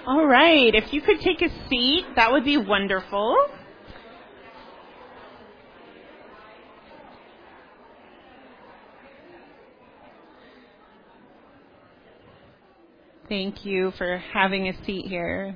All right, if you could take a seat, that would be wonderful. Thank you for having a seat here.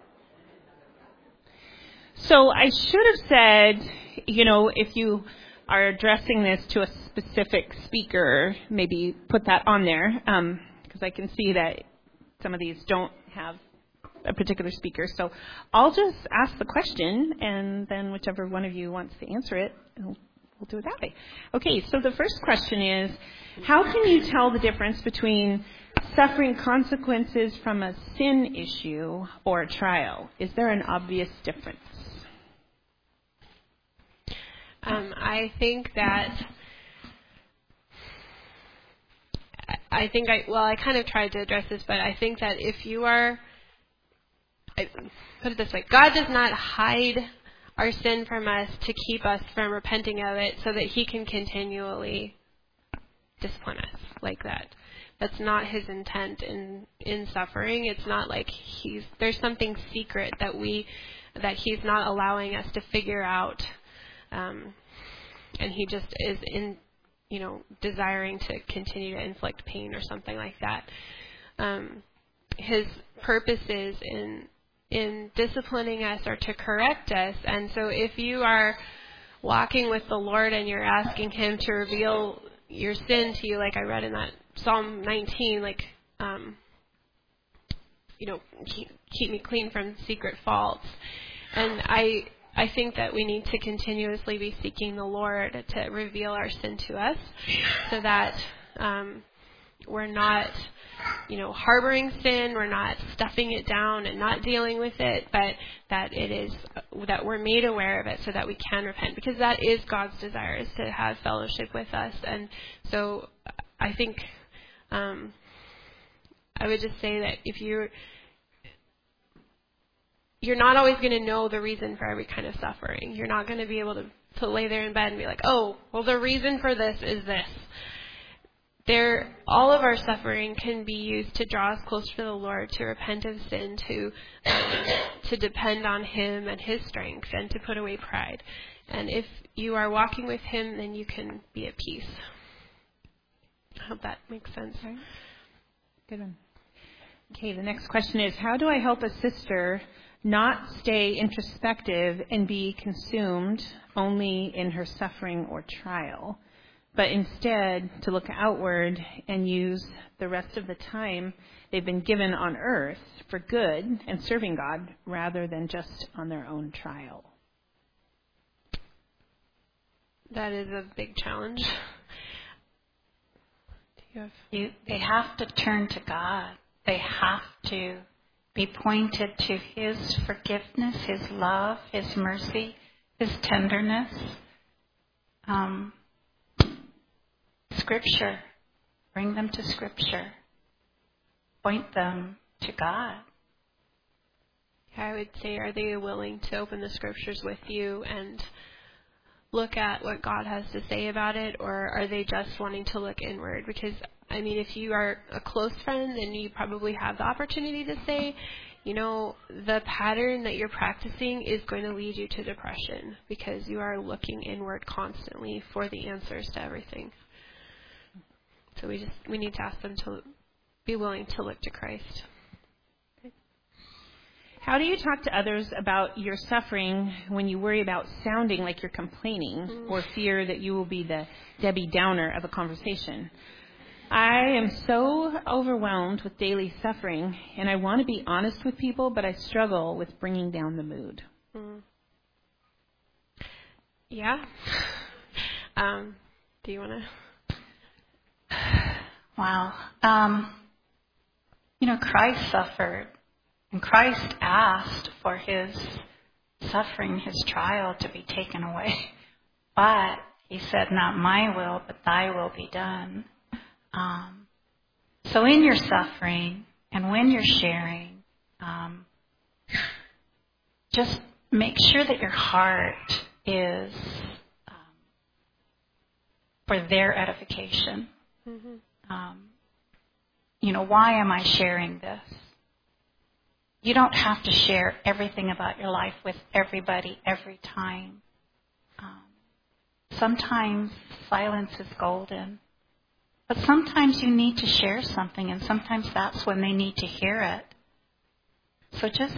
So I should have said, if you are addressing this to a specific speaker, maybe put that on there, because I can see that some of these don't have a particular speaker. So I'll just ask the question, and then whichever one of you wants to answer it, we'll do it that way. Okay, so the first question is, how can you tell the difference between suffering consequences from a sin issue or a trial? Is there an obvious difference? I think that I kind of tried to address this, but I think that if you are, put it this way, God does not hide our sin from us to keep us from repenting of it so that he can continually discipline us like that. That's not his intent in suffering. It's not like there's something secret that he's not allowing us to figure out. And he just is desiring to continue to inflict pain or something like that. His purposes in disciplining us are to correct us. And so if you are walking with the Lord and you're asking him to reveal your sin to you, like I read in that Psalm 19, keep me clean from secret faults. And I think that we need to continuously be seeking the Lord to reveal our sin to us so that we're not, harboring sin, we're not stuffing it down and not dealing with it, but that that we're made aware of it so that we can repent, because that is God's desire, is to have fellowship with us. And so I think I would just say that if you're not always going to know the reason for every kind of suffering. You're not going to be able to lay there in bed and be like, oh, well, the reason for this is this. All of our suffering can be used to draw us closer to the Lord, to repent of sin, to depend on him and his strength, and to put away pride. And if you are walking with him, then you can be at peace. I hope that makes sense. Okay. Good one. Okay, the next question is, how do I help a sister not stay introspective and be consumed only in her suffering or trial, but instead to look outward and use the rest of the time they've been given on earth for good and serving God rather than just on their own trial? That is a big challenge. They have to turn to God. They have to be pointed to his forgiveness, his love, his mercy, his tenderness. Scripture. Bring them to Scripture. Point them to God. I would say, are they willing to open the Scriptures with you and look at what God has to say about it, or are they just wanting to look inward? Because if you are a close friend, then you probably have the opportunity to say, the pattern that you're practicing is going to lead you to depression because you are looking inward constantly for the answers to everything. So we need to ask them to be willing to look to Christ. How do you talk to others about your suffering when you worry about sounding like you're complaining or fear that you will be the Debbie Downer of a conversation? I am so overwhelmed with daily suffering, and I want to be honest with people, but I struggle with bringing down the mood. Yeah. Do you want to? Wow. Christ suffered, and Christ asked for his suffering, his trial to be taken away. But he said, not my will, but thy will be done. So in your suffering and when you're sharing, just make sure that your heart is for their edification. Mm-hmm. Why am I sharing this? you don't have to share everything about your life with everybody every time. Sometimes silence is golden. But sometimes you need to share something, and sometimes that's when they need to hear it. So just,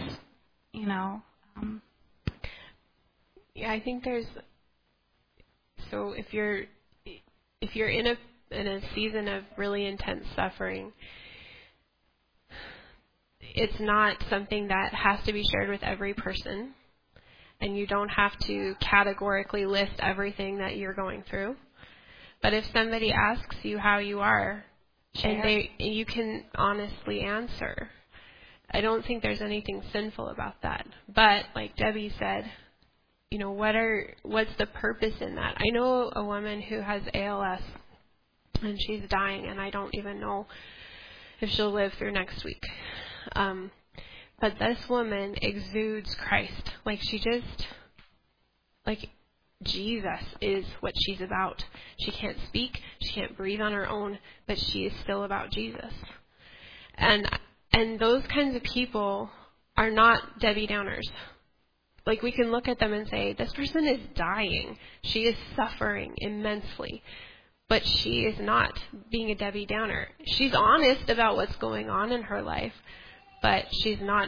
Yeah, I think there's. So if you're in a season of really intense suffering, it's not something that has to be shared with every person, and you don't have to categorically list everything that you're going through. But if somebody asks you how you are, and you can honestly answer, I don't think there's anything sinful about that. But like Debbie said, what's the purpose in that? I know a woman who has ALS, and she's dying, and I don't even know if she'll live through next week. But this woman exudes Christ. Like Jesus is what she's about. She can't speak, she can't breathe on her own, but she is still about Jesus. And those kinds of people are not Debbie Downers. Like, we can look at them and say, this person is dying. She is suffering immensely. But she is not being a Debbie Downer. She's honest about what's going on in her life, but she's not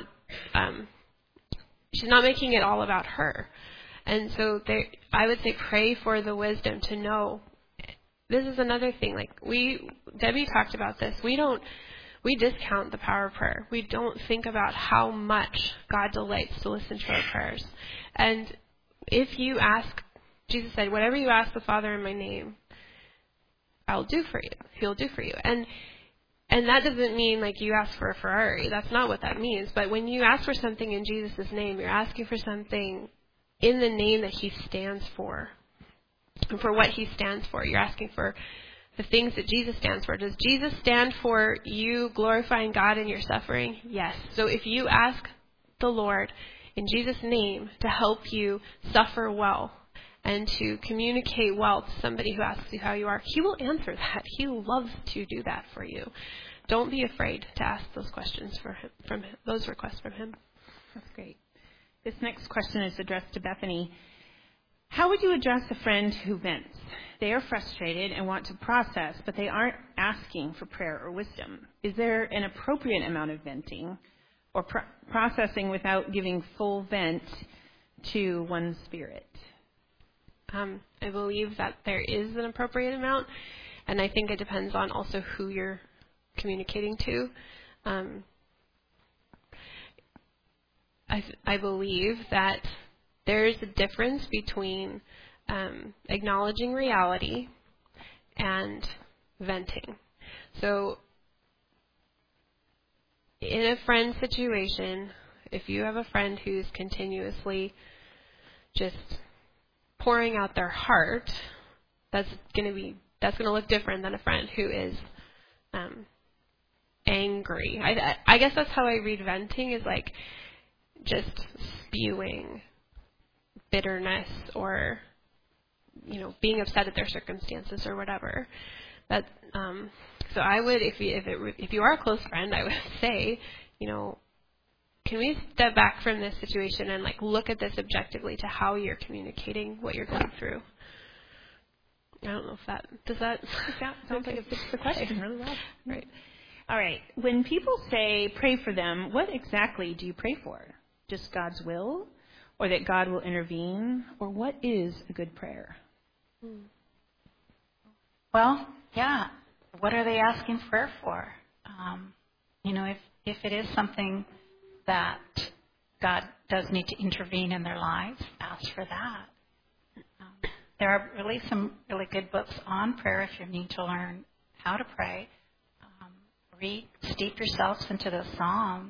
making it all about her. And so I would say pray for the wisdom to know. This is another thing. Like Debbie talked about this. We discount the power of prayer. We don't think about how much God delights to listen to our prayers. And if you ask, Jesus said, whatever you ask the Father in my name, I'll do for you. He'll do for you. And that doesn't mean like you ask for a Ferrari. That's not what that means. But when you ask for something in Jesus' name, you're asking for something in the name that he stands for. And for what he stands for. You're asking for the things that Jesus stands for. Does Jesus stand for you glorifying God in your suffering? Yes. So if you ask the Lord in Jesus' name to help you suffer well and to communicate well to somebody who asks you how you are, he will answer that. He loves to do that for you. Don't be afraid to ask those questions those requests from him. That's great. This next question is addressed to Bethany. How would you address a friend who vents? They are frustrated and want to process, but they aren't asking for prayer or wisdom. Is there an appropriate amount of venting or processing without giving full vent to one's spirit? I believe that there is an appropriate amount, and I think it depends on also who you're communicating to. I believe that there is a difference between acknowledging reality and venting. So in a friend situation, if you have a friend who's continuously just pouring out their heart, that's going to look different than a friend who is angry. I guess that's how I read venting, is like just spewing bitterness or being upset at their circumstances or whatever. That so I would, if you are a close friend, I would say, can we step back from this situation and like look at this objectively to how you're communicating what you're going through. I don't know if does that sounds like it fits the question really well. Right. All right. When people say pray for them, what exactly do you pray for? Just God's will, or that God will intervene, or what is a good prayer? Well, yeah. What are they asking prayer for? If it is something that God does need to intervene in their lives, ask for that. There are really some really good books on prayer if you need to learn how to pray. Steep yourselves into the Psalms.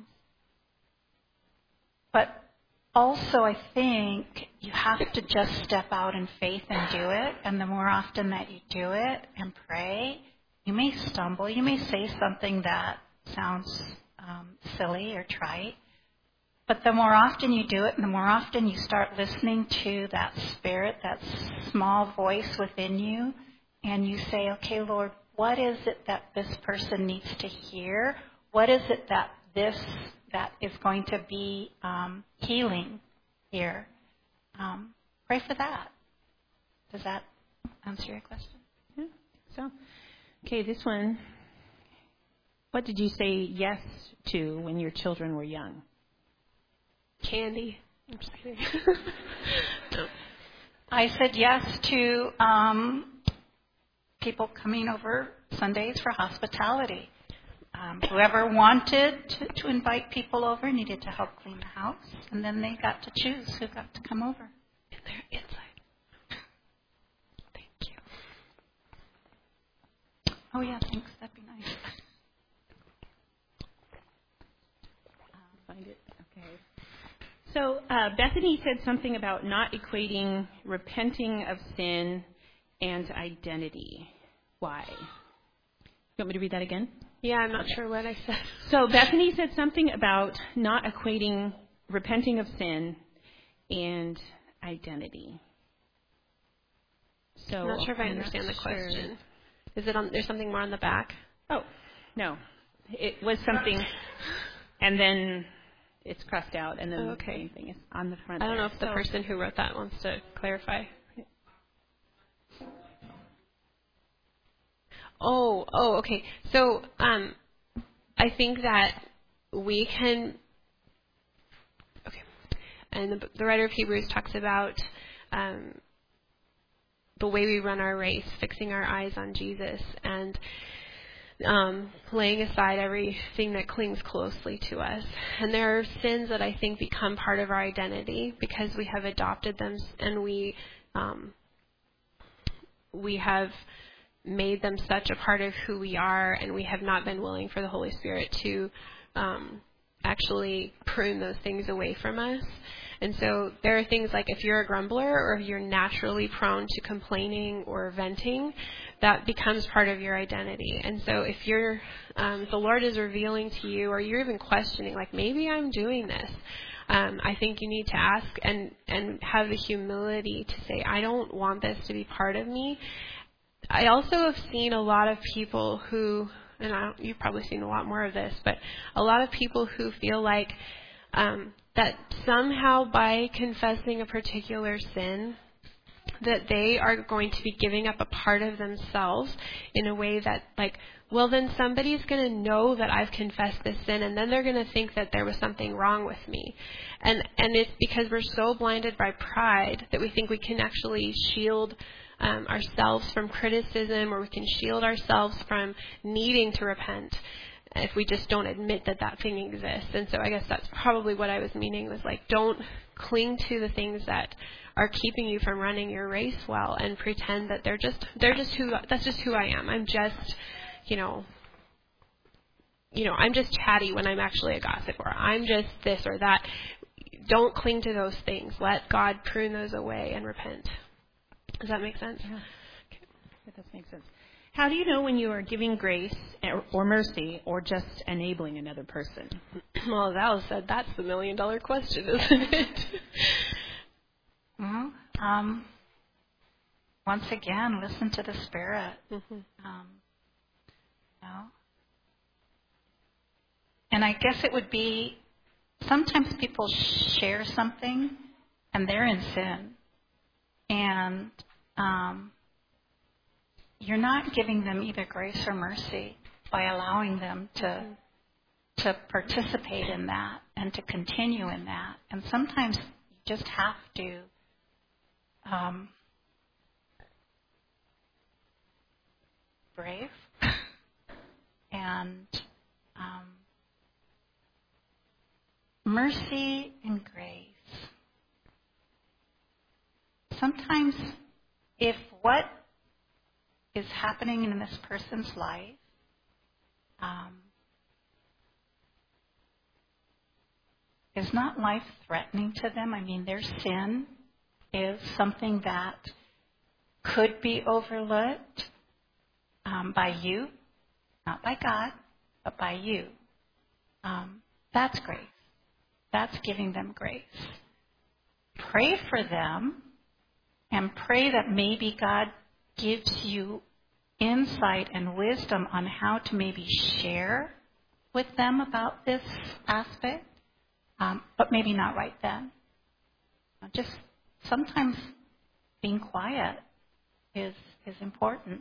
But also, I think you have to just step out in faith and do it. And the more often that you do it and pray, you may stumble. You may say something that sounds silly or trite. But the more often you do it and the more often you start listening to that spirit, that small voice within you, and you say, okay, Lord, what is it that this person needs to hear? What is it that that is going to be healing here. Pray for that. Does that answer your question? Yeah. So, okay, this one. What did you say yes to when your children were young? Candy. I'm just kidding. No. I said yes to people coming over Sundays for hospitality. Whoever wanted to invite people over needed to help clean the house, and then they got to choose who got to come over. And they're inside. Thank you. Oh, yeah, thanks. That'd be nice. Find it. Okay. So Bethany said something about not equating repenting of sin and identity. Why? You want me to read that again? Yeah, I'm not sure what I said. So Bethany said something about not equating repenting of sin and identity. So I'm not sure if I understand the question. Is it on? There's something more on the back? Oh, no. It was something, and then it's crossed out, and then the same thing is on the front. I don't know if the person who wrote that wants to clarify. Oh, okay. So, I think that we can. Okay, and the writer of Hebrews talks about the way we run our race, fixing our eyes on Jesus, and laying aside everything that clings closely to us. And there are sins that I think become part of our identity because we have adopted them, and we have made them such a part of who we are, and we have not been willing for the Holy Spirit to actually prune those things away from us. And so there are things like if you're a grumbler or if you're naturally prone to complaining or venting, that becomes part of your identity. And so if you're the Lord is revealing to you, or you're even questioning, like, maybe I'm doing this, I think you need to ask and have the humility to say, I don't want this to be part of me. I also have seen a lot of people who, and you've probably seen a lot more of this, but a lot of people who feel like that somehow by confessing a particular sin, that they are going to be giving up a part of themselves in a way that, like, well, then somebody's going to know that I've confessed this sin, and then they're going to think that there was something wrong with me. And it's because we're so blinded by pride that we think we can actually shield ourselves from criticism, or we can shield ourselves from needing to repent if we just don't admit that that thing exists. And so I guess that's probably what I was meaning, was like, don't cling to the things that are keeping you from running your race well, and pretend that that's just who I am. I'm just, I'm just chatty when I'm actually a gossip, or I'm just this or that. Don't cling to those things. Let God prune those away and repent. Does that make sense? Yeah. Okay. That does make sense. How do you know when you are giving grace or mercy, or just enabling another person? Well, as Alice said, that's the $1 million question, isn't it? Well, once again, listen to the Spirit. Mm-hmm. And I guess it would be, sometimes people share something and they're in sin. And you're not giving them either grace or mercy by allowing them to participate in that and to continue in that. And sometimes you just have to brave and mercy and grace. Sometimes if what is happening in this person's life is not life-threatening to them, I mean, their sin is something that could be overlooked by you, not by God, but by you. That's grace. That's giving them grace. Pray for them, and pray that maybe God gives you insight and wisdom on how to maybe share with them about this aspect, but maybe not right then. Just sometimes being quiet is important.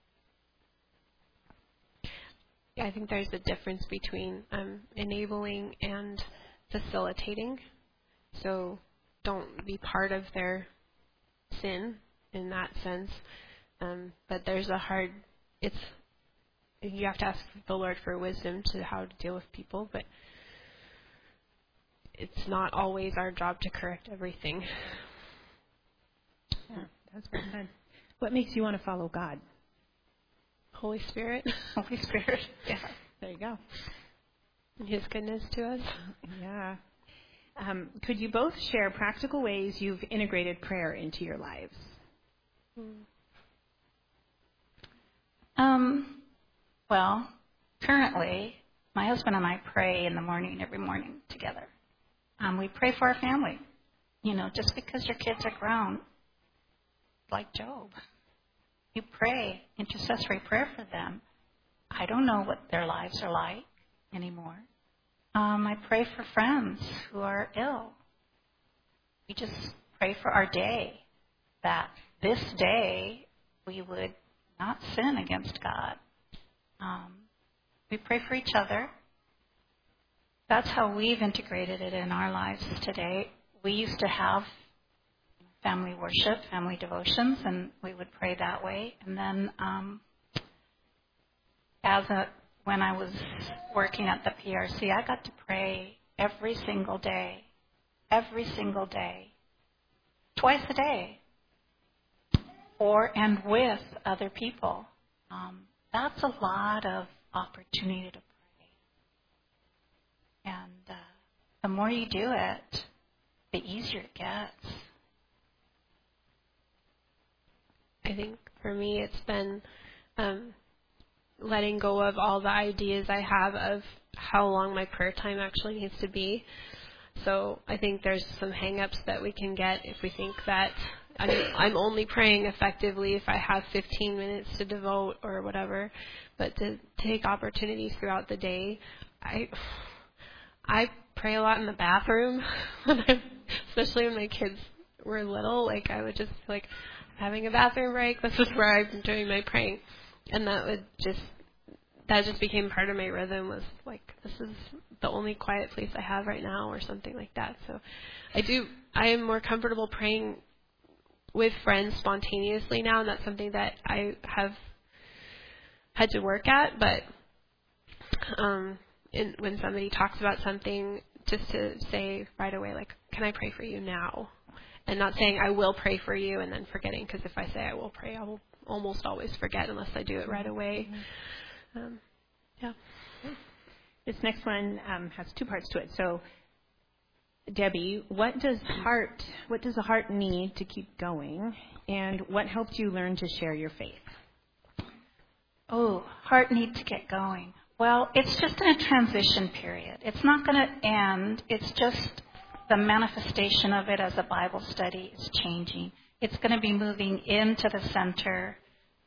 I think there's a difference between enabling and facilitating. So don't be part of their sin in that sense. But there's you have to ask the Lord for wisdom to how to deal with people, but it's not always our job to correct everything. Yeah, that's well said. What makes you want to follow God? Holy Spirit. Holy Spirit. Yeah, there you go. And His goodness to us. Yeah. Could you both share practical ways you've integrated prayer into your lives? Well, currently, my husband and I pray in the morning, every morning together. We pray for our family. Just because your kids are grown, like Job, you pray intercessory prayer for them. I don't know what their lives are like anymore. I pray for friends who are ill. We just pray for our day, that this day we would not sin against God. We pray for each other. That's how we've integrated it in our lives today. We used to have family worship, family devotions, and we would pray that way. And then when I was working at the PRC, I got to pray every single day, twice a day, for and with other people. That's a lot of opportunity to pray. And the more you do it, the easier it gets. I think for me it's been letting go of all the ideas I have of how long my prayer time actually needs to be. So I think there's some hang-ups that we can get if we think that I'm only praying effectively if I have 15 minutes to devote or whatever. But to take opportunities throughout the day, I pray a lot in the bathroom, especially when my kids were little. Like I would just having a bathroom break. This is where I'm doing my praying, and that just became part of my rhythm. Was like, this is the only quiet place I have right now, or something like that. So I am more comfortable praying with friends spontaneously now, and that's something that I have had to work at. But when somebody talks about something, just to say right away, like, can I pray for you now? And not saying I will pray for you and then forgetting, because if I say I will pray, I will almost always forget unless I do it right away. Yeah. This next one has two parts to it. So, Debbie, what does the heart need to keep going, and what helped you learn to share your faith? Oh, heart need to get going. Well, it's just in a transition period. It's not going to end. It's just the manifestation of it as a Bible study is changing. It's going to be moving into the center.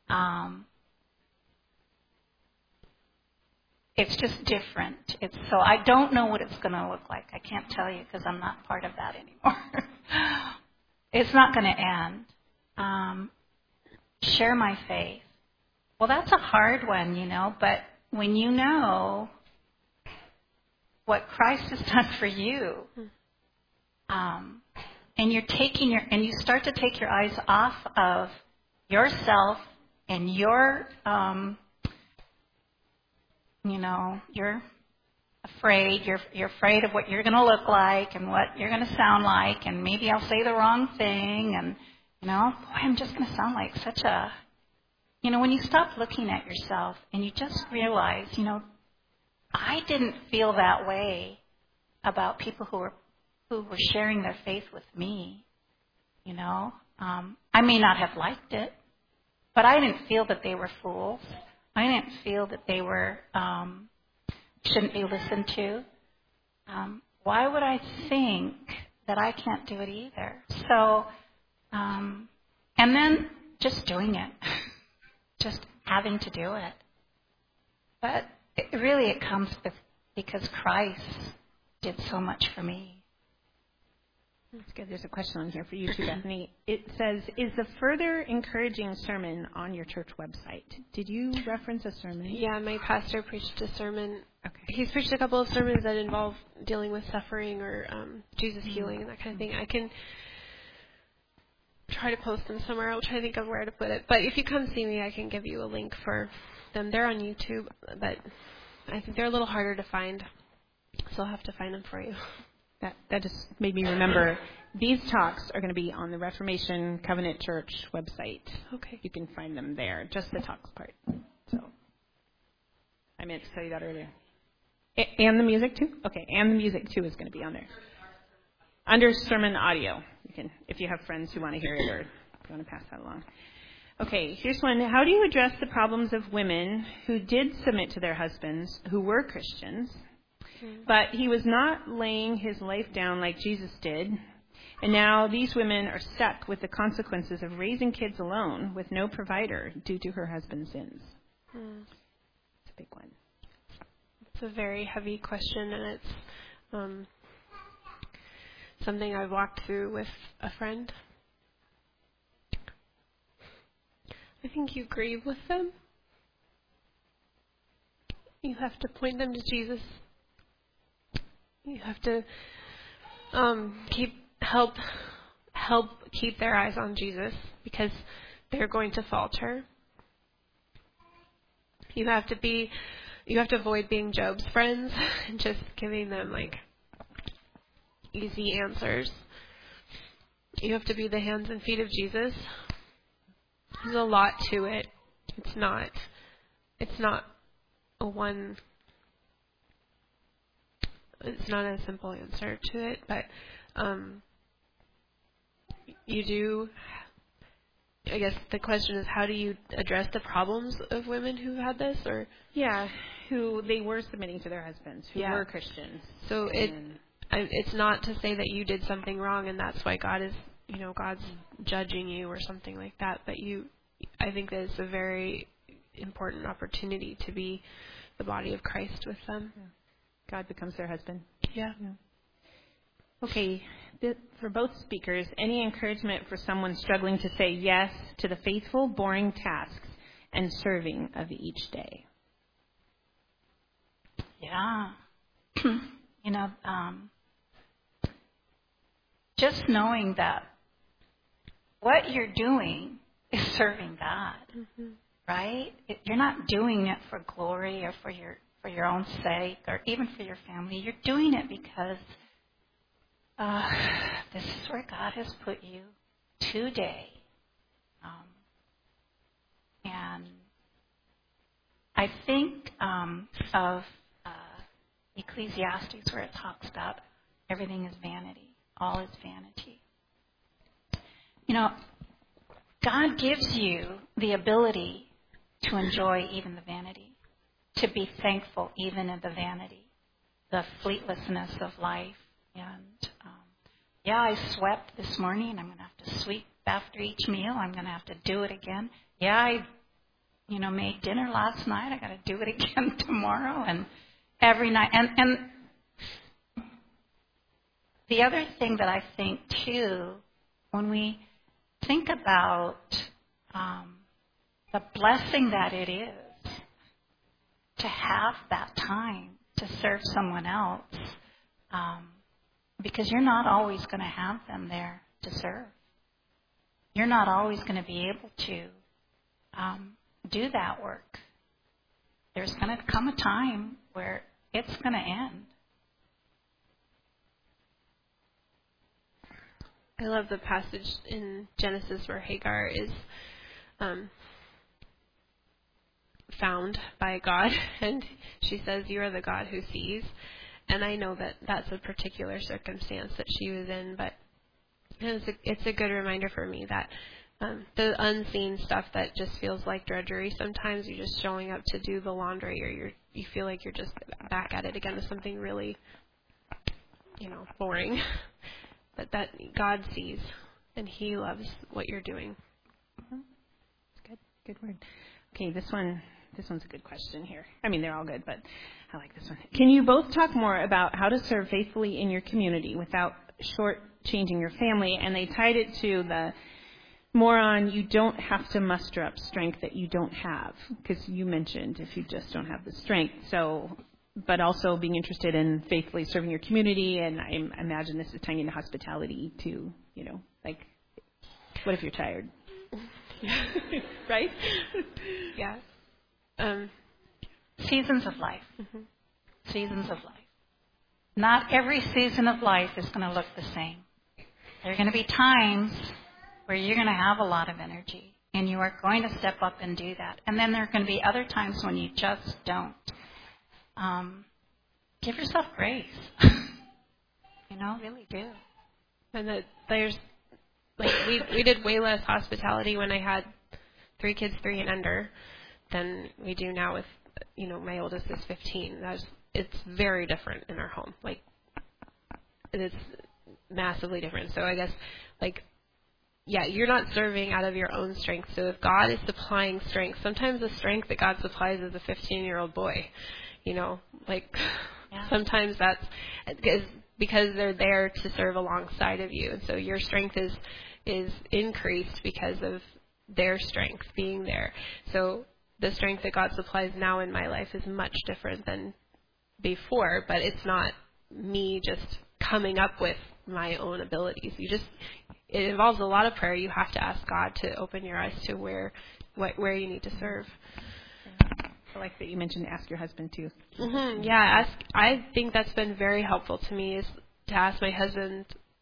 It's just different. So I don't know what it's going to look like. I can't tell you because I'm not part of that anymore. It's not going to end. Share my faith. Well, that's a hard one, but when you know what Christ has done for you, and you start to take your eyes off of yourself and you're afraid. You're afraid of what you're going to look like and what you're going to sound like, and maybe I'll say the wrong thing, and boy, I'm just going to sound like such a. When you stop looking at yourself and you just realize, I didn't feel that way about people who were sharing their faith with me. I may not have liked it, but I didn't feel that they were fools. I didn't feel that they were shouldn't be listened to. Why would I think that I can't do it either? So, and then just doing it, just having to do it. But it comes with because Christ did so much for me. That's good. There's a question on here for you too, Bethany. It says, is the further encouraging sermon on your church website? Did you reference a sermon? Yeah, my pastor preached a sermon. Okay. He's preached a couple of sermons that involve dealing with suffering or Jesus healing and that kind of thing. I can try to post them somewhere. I'll try to think of where to put it. But if you come see me, I can give you a link for them. They're on YouTube, but I think they're a little harder to find, so I'll have to find them for you. That just made me remember these talks are going to be on the Reformation Covenant Church website. Okay. You can find them there, just the talks part. So I meant to tell you that earlier. And the music too? Okay, and the music too is going to be on there. Under sermon audio. You can, if you have friends who want to hear it or if you want to pass that along. Okay, here's one. How do you address the problems of women who did submit to their husbands who were Christians, but he was not laying his life down like Jesus did, and now these women are stuck with the consequences of raising kids alone with no provider due to her husband's sins? It's a big one. It's a very heavy question, and it's something I've walked through with a friend. I think you grieve with them. You have to point them to Jesus. You have to help keep their eyes on Jesus because they're going to falter. You have to avoid being Job's friends and just giving them like easy answers. You have to be the hands and feet of Jesus. There's a lot to it. It's not a simple answer to it, but you do. I guess the question is, how do you address the problems of women who had this, or who they were submitting to their husbands, who were Christians. So it's not to say that you did something wrong and that's why God is, God's judging you or something like that. But I think that it's a very important opportunity to be the body of Christ with them. Yeah. God becomes their husband. Yeah. Okay, for both speakers, any encouragement for someone struggling to say yes to the faithful, boring tasks and serving of each day? Yeah. Just knowing that what you're doing is serving God, right? You're not doing it for glory or for your own sake or even for your family. You're doing it because this is where God has put you today. And I think of Ecclesiastes where it talks about everything is vanity. All is vanity. God gives you the ability to enjoy even the vanity, to be thankful even in the vanity, the fleetlessness of life. And I swept this morning. I'm going to have to sweep after each meal. I'm going to have to do it again. I made dinner last night. I got to do it again tomorrow and every night. And the other thing that I think too, when we think about the blessing that it is to have that time to serve someone else, because you're not always going to have them there to serve. You're not always going to be able to do that work. There's going to come a time where it's going to end. I love the passage in Genesis where Hagar is found by God, and she says, "You are the God who sees." And I know that that's a particular circumstance that she was in, but it's a good reminder for me that the unseen stuff that just feels like drudgery, sometimes you're just showing up to do the laundry, or you feel like you're just back at it again with something really, boring. But that God sees, and He loves what you're doing. Good word. Okay, this one This one's a good question here. I mean, they're all good, but I like this one. Can you both talk more about how to serve faithfully in your community without shortchanging your family? And they tied it to the more on you don't have to muster up strength that you don't have, because you mentioned if you just don't have the strength. So, but also being interested in faithfully serving your community, and I imagine this is tying into hospitality too, you know, like what if you're tired? Right? Yeah. Seasons of life. Mm-hmm. Seasons of life. Not every season of life is going to look the same. There are going to be times where you're going to have a lot of energy, and you are going to step up and do that. And then there are going to be other times when you just don't. Give yourself grace. You know, really do. And that there's, like, we did way less hospitality when I had 3 kids, 3 and under, than we do now with, you know, my oldest is 15. It's very different in our home. Like, it's massively different. So I guess, like, yeah, you're not serving out of your own strength. So if God is supplying strength, sometimes the strength that God supplies is a 15-year-old boy. You know, like, yeah. Sometimes that's because they're there to serve alongside of you. And so your strength is increased because of their strength being there. So the strength that God supplies now in my life is much different than before, but it's not me just coming up with my own abilities. It involves a lot of prayer. You have to ask God to open your eyes to where you need to serve. I like that you mentioned ask your husband too. Mm-hmm. Yeah, I think that's been very helpful to me, is to ask my husband,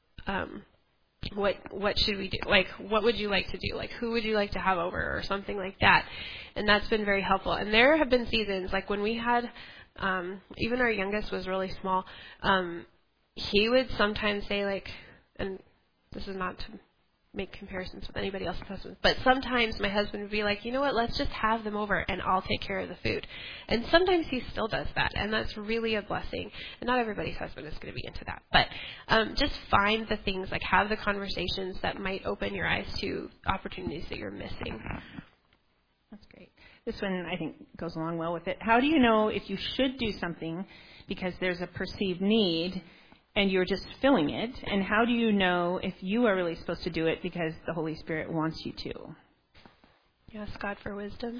what should we do? Like, what would you like to do? Like, who would you like to have over, or something like that? And that's been very helpful. And there have been seasons, like when we had, even our youngest was really small, he would sometimes say, like, and this is not to make comparisons with anybody else's husband, but sometimes my husband would be like, you know what, let's just have them over and I'll take care of the food. And sometimes he still does that, and that's really a blessing. And not everybody's husband is going to be into that, but just find the things, like have the conversations that might open your eyes to opportunities that you're missing. That's great. This one, I think, goes along well with it. How do you know if you should do something because there's a perceived need and you're just filling it? And how do you know if you are really supposed to do it because the Holy Spirit wants you to? You ask God for wisdom.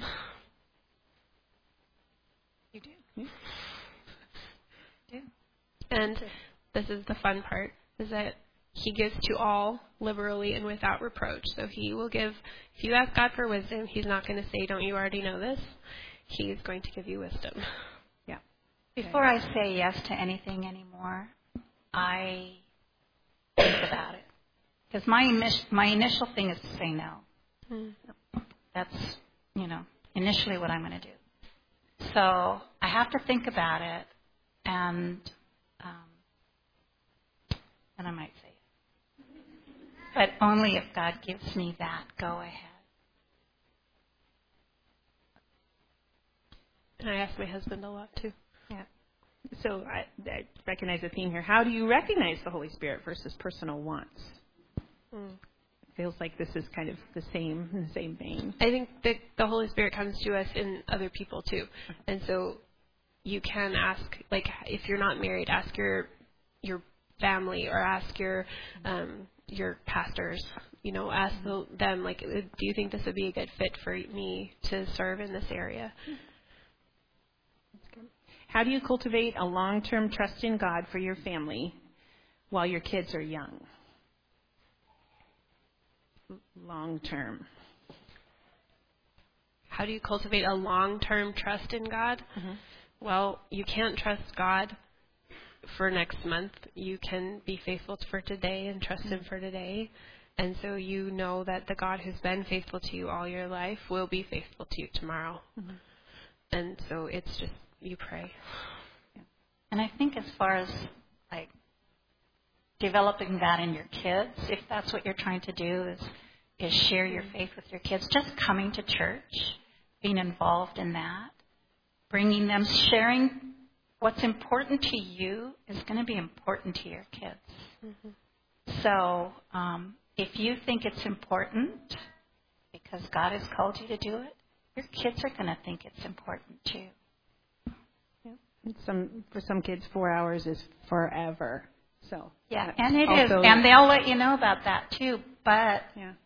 You do. Yeah. You do. And this is the fun part, is that He gives to all liberally and without reproach. So He will give, if you ask God for wisdom, He's not going to say, don't you already know this? He's going to give you wisdom. Yeah. Before I say yes to anything anymore, I think about it. Because my initial thing is to say no. That's, initially what I'm going to do. So I have to think about it, and then I might say it. But only if God gives me that go ahead. And I ask my husband a lot, too. Yeah. So I recognize a theme here. How do you recognize the Holy Spirit versus personal wants? It feels like this is kind of the same vein. I think that the Holy Spirit comes to us in other people too. And so you can ask, like, if you're not married, ask your family, or ask your pastors, ask them, like, do you think this would be a good fit for me to serve in this area? How do you cultivate a long-term trust in God for your family while your kids are young? Long-term. How do you cultivate a long-term trust in God? Mm-hmm. Well, you can't trust God for next month. You can be faithful for today and trust Him for today. And so you know that the God who's been faithful to you all your life will be faithful to you tomorrow. Mm-hmm. And so it's just, you pray. Yeah. And I think as far as, like, developing that in your kids, if that's what you're trying to do, is share your faith with your kids, just coming to church, being involved in that, bringing them, sharing what's important to you is going to be important to your kids. Mm-hmm. So if you think it's important because God has called you to do it, your kids are going to think it's important too. For some kids, 4 hours is forever. So yeah, and it is, and they'll let you know about that too. But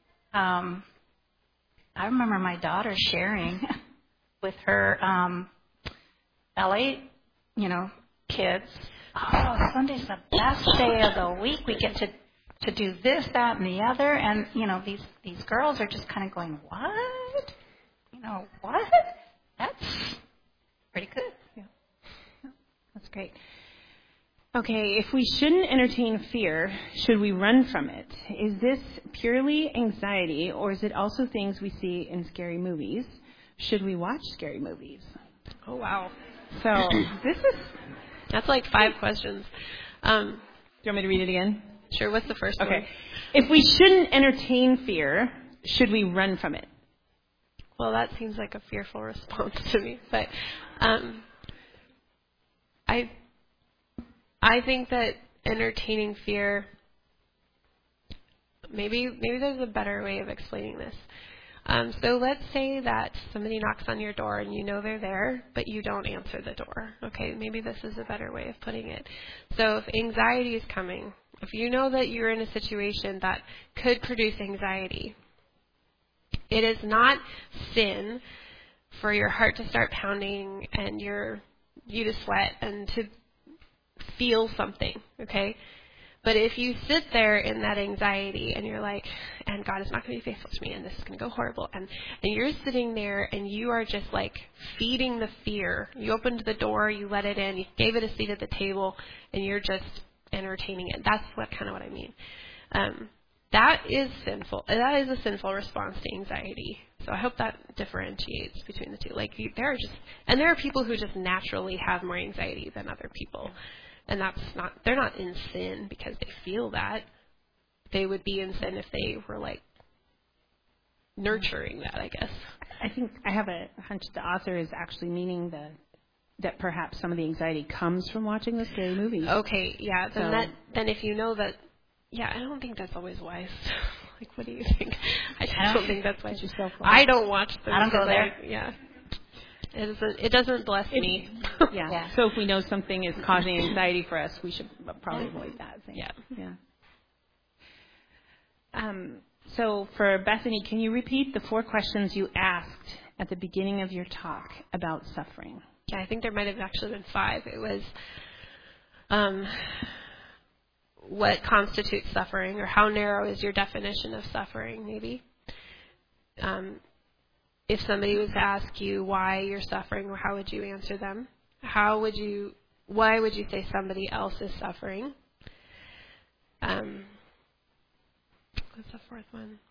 I remember my daughter sharing with her LA, kids. Oh, Sunday's the best day of the week. We get to do this, that, and the other. And these girls are just kind of going, what? What? That's pretty good. Yeah. That's great. Okay, if we shouldn't entertain fear, should we run from it? Is this purely anxiety, or is it also things we see in scary movies? Should we watch scary movies? Oh, wow. So that's like 5 questions. Do you want me to read it again? Sure. What's the first one? Okay. If we shouldn't entertain fear, should we run from it? Well, that seems like a fearful response to me. But I think that entertaining fear, maybe there's a better way of explaining this. So let's say that somebody knocks on your door and you know they're there, but you don't answer the door. Okay, maybe this is a better way of putting it. So if anxiety is coming, if you know that you're in a situation that could produce anxiety, it is not sin for your heart to start pounding and you to sweat and to feel something, okay? But if you sit there in that anxiety and you're like, and God is not going to be faithful to me and this is going to go horrible, and you're sitting there and you are just like feeding the fear. You opened the door, you let it in, you gave it a seat at the table, and you're just entertaining it. That's what I mean. That is sinful. That is a sinful response to anxiety. So I hope that differentiates between the two. Like there are people who just naturally have more anxiety than other people. And they're not in sin because they feel that. They would be in sin if they were like nurturing that, I guess. I think I have a hunch the author is actually meaning that perhaps some of the anxiety comes from watching the scary movies. Okay, yeah. Then if you know that, yeah, I don't think that's always wise. Like, what do you think? I don't think that's wise. I don't watch them. I don't go there. Yeah. It doesn't bless me. Yeah. So if we know something is causing anxiety for us, we should probably avoid that thing. Yeah. So for Bethany, can you repeat the 4 questions you asked at the beginning of your talk about suffering? Yeah, I think there might have actually been 5. It was what constitutes suffering, or how narrow is your definition of suffering, maybe. If somebody was to ask you why you're suffering, how would you answer them? Why would you say somebody else is suffering? What's the 4th one?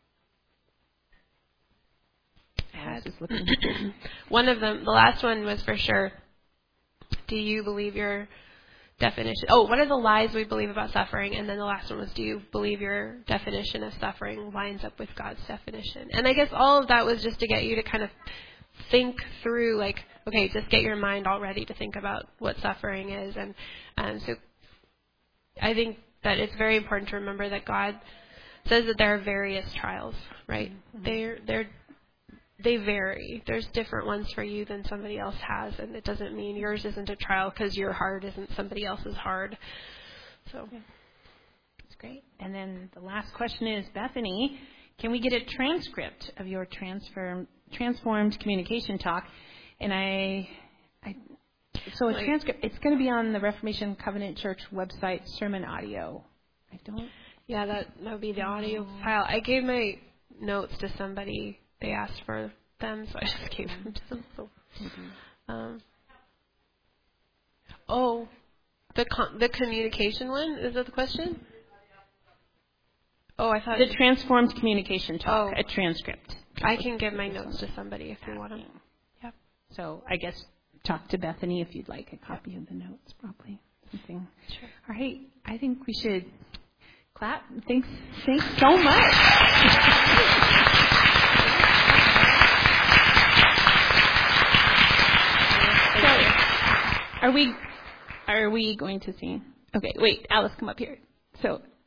I was just looking. One of them, the last one was for sure, do you believe your definition? Oh, what are the lies we believe about suffering? And then the last one was, do you believe your definition of suffering lines up with God's definition? And I guess all of that was just to get you to kind of think through, like, okay, just get your mind all ready to think about what suffering is. And so I think that it's very important to remember that God says that there are various trials, right? Mm-hmm. They vary. There's different ones for you than somebody else has, and it doesn't mean yours isn't a trial because your hard isn't somebody else's hard. So that's great. And then the last question is, Bethany, can we get a transcript of your transformed communication talk? And so a transcript. It's going to be on the Reformation Covenant Church website, sermon audio. Yeah, that would be the audio file. I gave my notes to somebody. They asked for them, so I just gave them to them. So, the communication one? Is that the question? Oh, I thought... The transformed communication talk, a transcript. I can give my notes to somebody if you want them. Yep. So I guess talk to Bethany if you'd like a copy of the notes, probably. Something. Sure. All right. I think we should clap. Thanks so much. Are we going to sing? Okay, wait, Alice, come up here. So